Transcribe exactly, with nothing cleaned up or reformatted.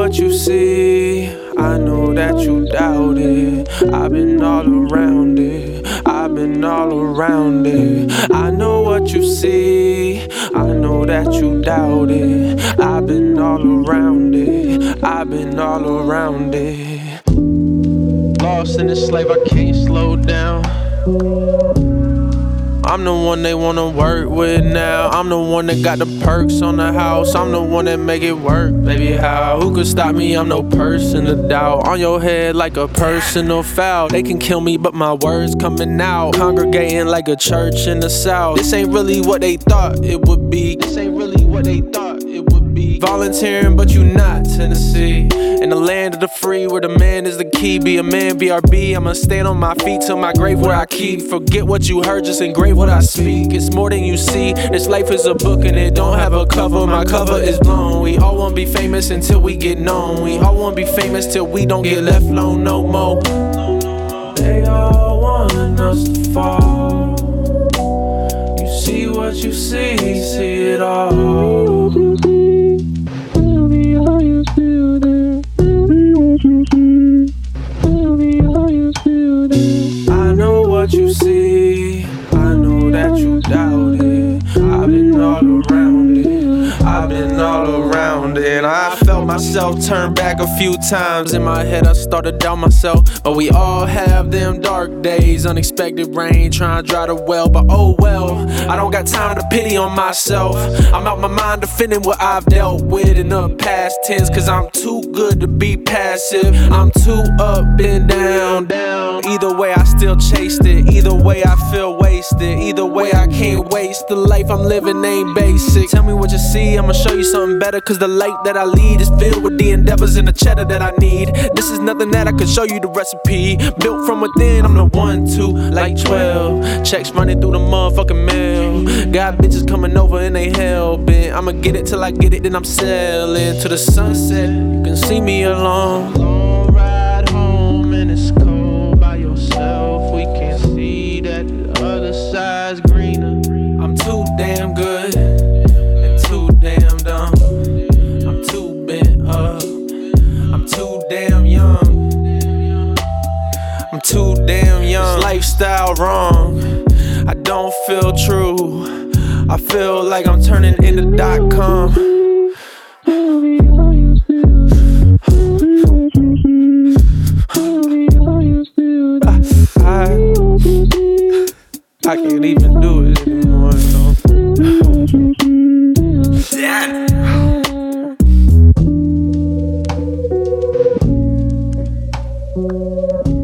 what you see, I know that you doubt it. I've been all around it, I've been all around it. I know what you see, I know that you doubt it. I've been all around it, I've been all around it. Lost in this slave, I can't slow down. I'm the one they wanna work with now. I'm the one that got the perks on the house. I'm the one that make it work, baby, how? Who could stop me? I'm no person to doubt. On your head like a personal foul. They can kill me, but my words coming out. Congregating like a church in the South. This ain't really what they thought it would be. This ain't really what they thought it would be. Volunteering, but you not Tennessee. In the land of the free, where the man is the key. Be a man, B R B. I'ma stand on my feet till my grave where I keep. Forget what you heard, just engrave what I speak. It's more than you see. This life is a book and it don't have a cover. My cover is blown. We all wanna be famous until we get known. We all wanna be famous till we don't get left alone no more. They all want us to fall. You see what you see, see it all. Tell me how you feel there. Tell me what you see. Tell me how you feel there. I know what you see, I know that you doubt it. I've been all around it, I've been all around it. I felt myself turn back a few times. In my head I started doubt myself. But we all have them dark days. Unexpected rain, trying to dry the well. But oh well, I don't got time to pity on myself. I'm out my mind defending what I've dealt with in the past tense. Cause I'm too good to be passive. I'm too up and down, down. Either way I still chased it. Either way I feel wasted. Either way I can't waste. The life I'm living ain't basic. Tell me what you see, I'ma show you something better. Cause the light that I lead is filled with the endeavors and the cheddar that I need. This is nothing that I could show you the recipe. Built from within, I'm the one, two, like twelve. Checks running through the motherfucking mail. Got bitches coming over and they hell bent. I'ma get it till I get it, then I'm sailing to the sunset. You can see me along. Long ride home and it's cold by yourself. We can't see that the other side's greener. I'm too damn good and too damn dumb. I'm too bent up, I'm too damn young. I'm too damn young. This lifestyle wrong, I don't feel true. I feel like I'm turning into dot com. Tell me how you feel there. Tell me what you see. Tell me how you feel there. I, I can't even do it anymore, no. Damn. Damn.